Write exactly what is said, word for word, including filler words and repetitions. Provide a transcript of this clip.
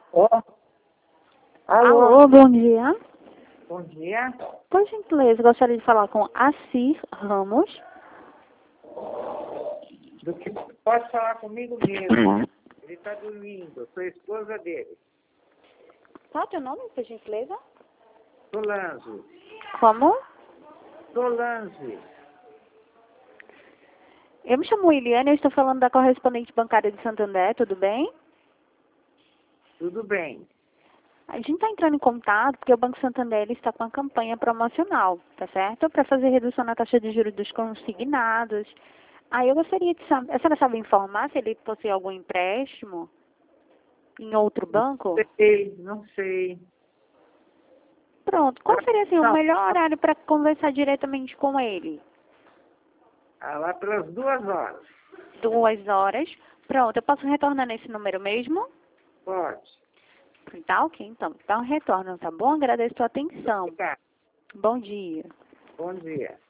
Ó. Alô. Alô, bom dia. Bom dia. Por gentileza, gostaria de falar com Assir Ramos. Do que pode falar comigo mesmo. Ele está dormindo. Sou a esposa dele. Qual é o teu nome, por gentileza? Solange. Como? Solange. Eu me chamo Eliane, eu estou falando da correspondente bancária de Santander, tudo bem? Tudo bem. A gente está entrando em contato porque o Banco Santander ele está com uma campanha promocional, tá certo? Para fazer redução na taxa de juros dos consignados. Aí eu gostaria de saber, a senhora sabe informar se ele possui algum empréstimo em outro banco? Não sei, não sei. Pronto, qual seria assim, o Não. melhor horário para conversar diretamente com ele? Ah, lá pelas duas horas. Duas horas. Pronto, eu posso retornar nesse número mesmo? Pode. Tá ok, então. Então retorno, tá bom? Agradeço a sua atenção. Tá. Bom dia. Bom dia.